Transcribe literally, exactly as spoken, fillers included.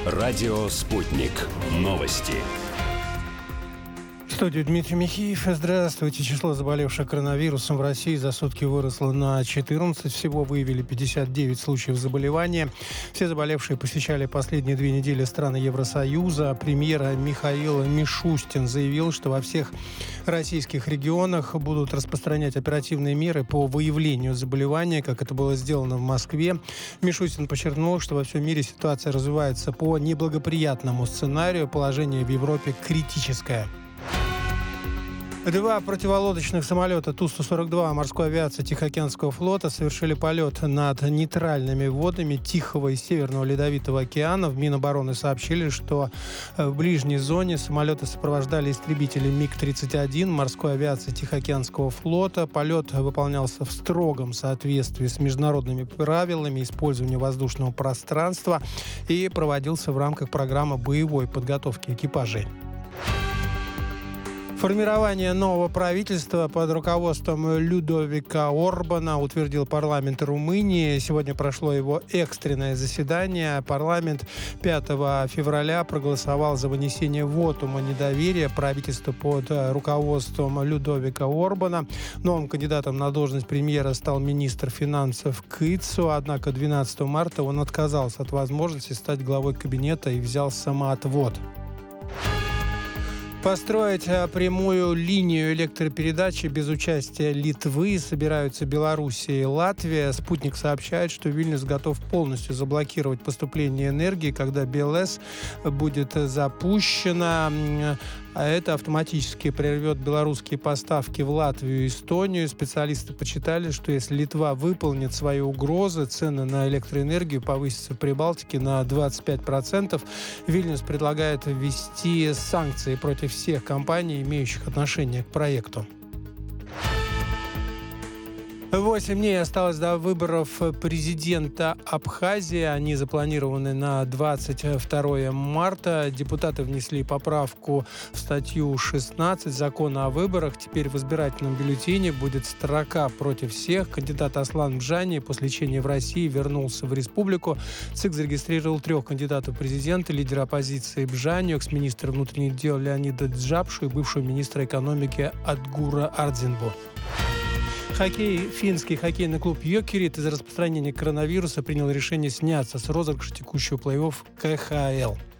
Радио «Спутник». Новости. В студии Дмитрий Михеев. Здравствуйте. Число заболевших коронавирусом в России за сутки выросло на четырнадцать. Всего выявили пятьдесят девять случаев заболевания. Все заболевшие посещали последние две недели страны Евросоюза. Премьер Михаил Мишустин заявил, что во всех российских регионах будут распространять оперативные меры по выявлению заболевания, как это было сделано в Москве. Мишустин подчеркнул, что во всем мире ситуация развивается по неблагоприятному сценарию. Положение в Европе критическое. Два противолодочных самолета Ту сто сорок два морской авиации Тихоокеанского флота совершили полет над нейтральными водами Тихого и Северного Ледовитого океана. В Минобороны сообщили, что в ближней зоне самолеты сопровождали истребители Миг тридцать один морской авиации Тихоокеанского флота. Полет выполнялся в строгом соответствии с международными правилами использования воздушного пространства и проводился в рамках программы боевой подготовки экипажей. Формирование нового правительства под руководством Людовика Орбана утвердил парламент Румынии. Сегодня прошло его экстренное заседание. Парламент пятого февраля проголосовал за вынесение вотума недоверия правительству под руководством Людовика Орбана. Новым кандидатом на должность премьера стал министр финансов Кыцу. Однако двенадцатого марта он отказался от возможности стать главой кабинета и взял самоотвод. Построить прямую линию электропередачи без участия Литвы собираются Белоруссия и Латвия. «Спутник» сообщает, что Вильнюс готов полностью заблокировать поступление энергии, когда БелЭЗ будет запущена. А это автоматически прервет белорусские поставки в Латвию и Эстонию. Специалисты подсчитали, что если Литва выполнит свои угрозы, цены на электроэнергию повысятся в Прибалтике на двадцать пять процентов. Вильнюс предлагает ввести санкции против всех компаний, имеющих отношение к проекту. Восемь дней осталось до выборов президента Абхазии. Они запланированы на двадцать второе марта. Депутаты внесли поправку в статью шестнадцать закона о выборах. Теперь в избирательном бюллетене будет строка против всех. Кандидат Аслан Бжани после лечения в России вернулся в республику. ЦИК зарегистрировал трех кандидатов в президенты: лидера оппозиции Бжани, экс-министра внутренних дел Леонида Джапшу и бывшего министра экономики Адгура Ардзинбу. Хоккей. Финский хоккейный клуб «Йокерит» из-за распространения коронавируса принял решение сняться с розыгрыша текущего плей-офф ка ха эл.